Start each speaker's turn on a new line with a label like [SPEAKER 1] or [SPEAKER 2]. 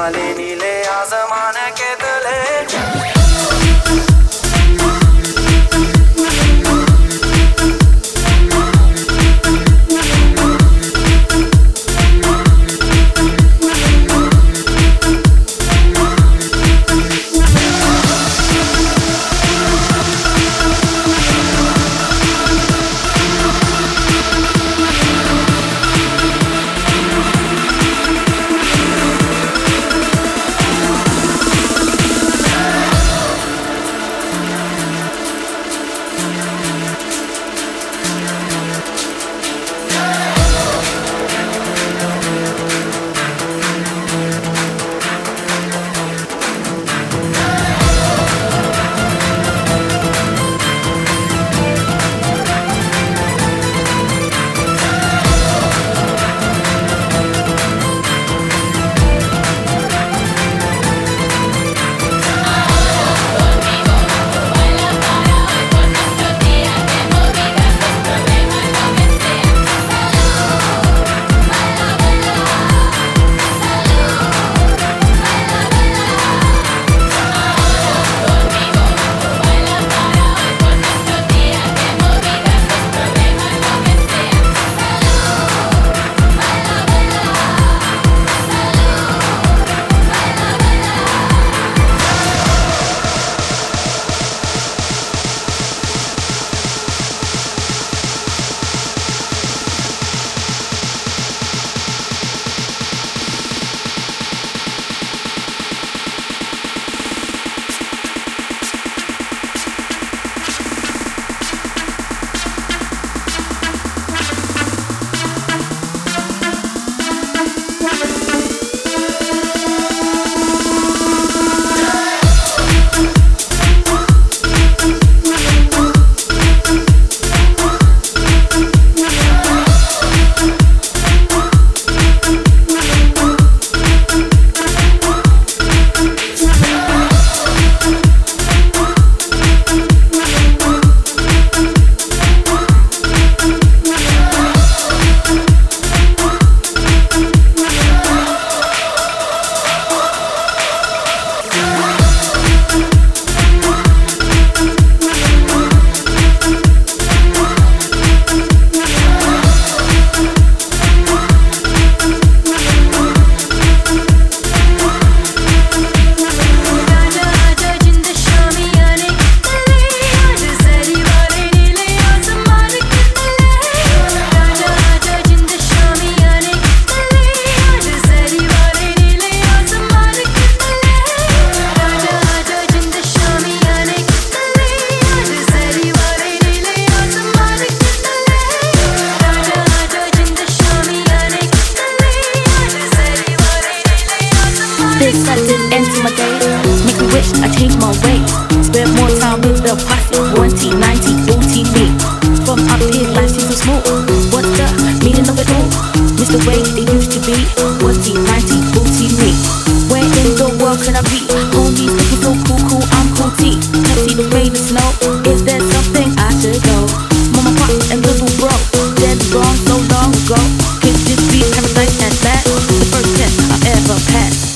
[SPEAKER 1] वाले नीले आसमान के तले।
[SPEAKER 2] This sudden end to my days make me wish I changed my ways. Spend more time with the posse. 20, 90, 40 me. From up here, life seems so small. What's the meaning of it all? Miss the way it used to be. 20, 90, 40 me. Where in the world can I be? Homies looking so cool, I'm cool T. Pepsi the rain and snow. Is there something I should know? Mama, pop, and little bro, dead wrong.